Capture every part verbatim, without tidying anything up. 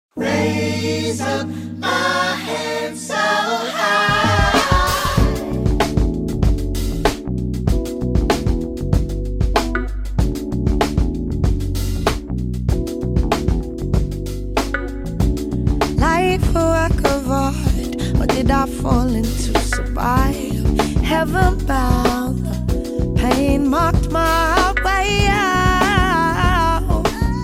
Raise up my hands so high. Life a work of art, or did I fall in to survive? Heaven bound, pain marked my way out.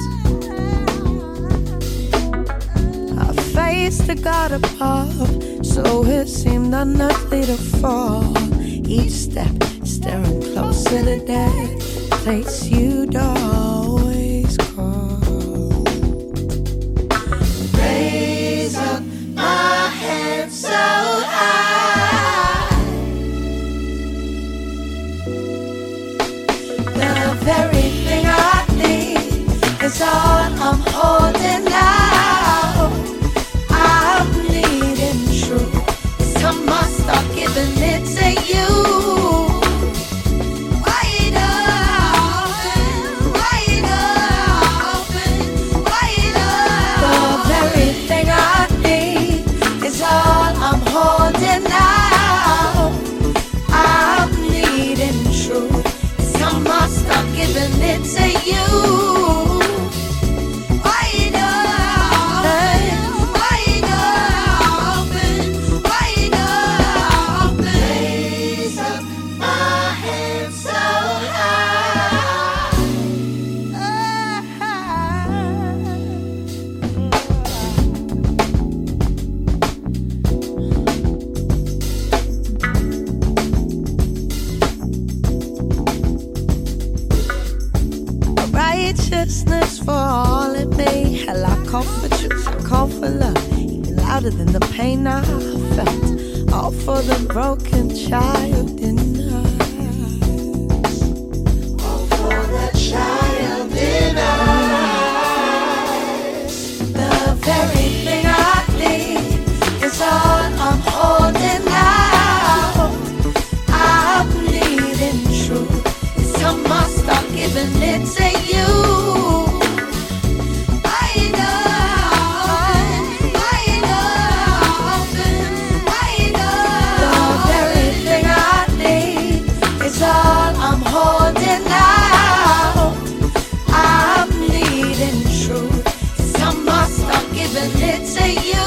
I faced the God above, so it seemed unearthly to fall. Each step staring closer to that place you'd always call. Raise up my hands so high. The very thing I need is all I'm holding out. I'm needing truth. It's time I start giving it to you. Wide open, wide open, wide open. The very thing I need is all I'm holding out. I'm needing truth. It's time I start giving it to you. Wide open, wide open, wide open. Raise up my hands so high. Righteousness for all it may. Hell, I call for truth, I call for love, even louder than the pain I felt. All for the broken child in us. All for the child in us. The very thing I need is all I'm holding out. I'm needing truth. It's time I start giving it to you. Wide open, wide open, wide open. The very thing I need is all I'm holding out. I'm needing truth. It's time I start giving it to you.